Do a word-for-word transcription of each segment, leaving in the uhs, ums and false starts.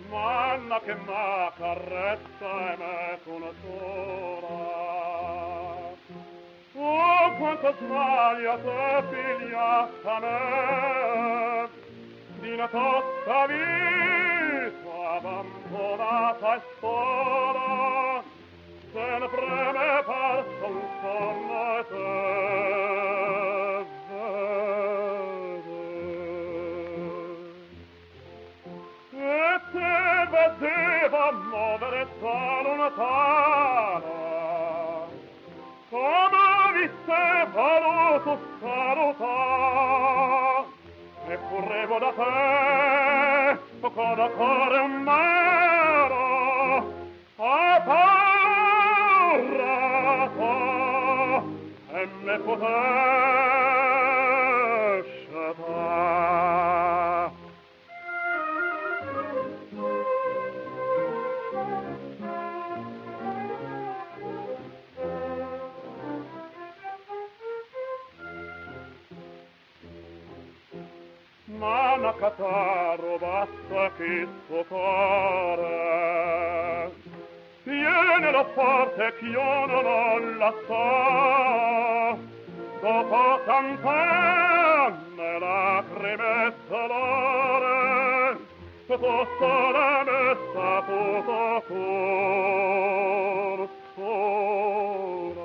manna che m'accarezza e me consora. Oh, quanto sbaglia te figliata me, di una tosta vita abbandonata e sola, sempre me parso un sonno e te vede. E te vedeva muovere da lontano, come visse voluto salutar, e correvo da te con la cuore un mero a parlato e me potesce ta. Ma una cataro basta che suo cuore tienilo forte ch'io non ho la so. Dopo tant'anne lacrime e dolore, tu sola me saputo consola.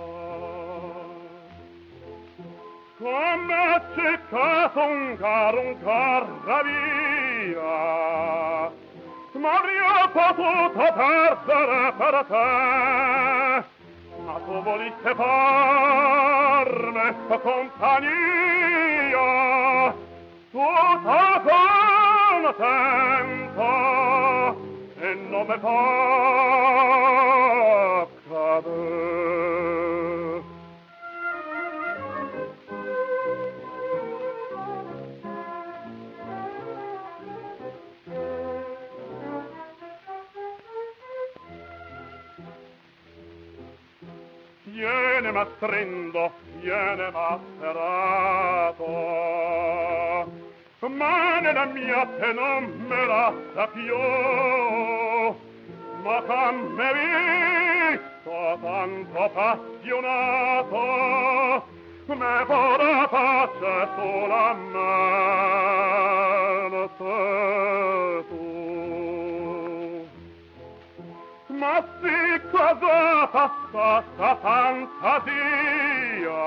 Come ceccato un caro, un cara via, ma avrei potuto perdere per te, ma tu voliste farne compagnia, tutta contenta, e non me fa cadere. Viene mastrindo, viene mascherato, ma nella mia te non me la sa più, ma come visto tanto appassionato, me vorrà pace sulla mano tu. Ma sì, cosa fa sta fantasia?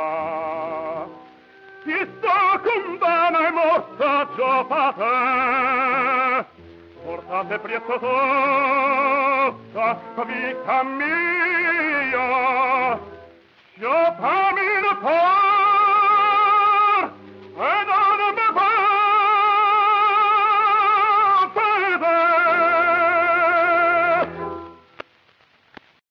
Ti sto condana e morta giovate, portate presto tutta vita mia, giovamine poi.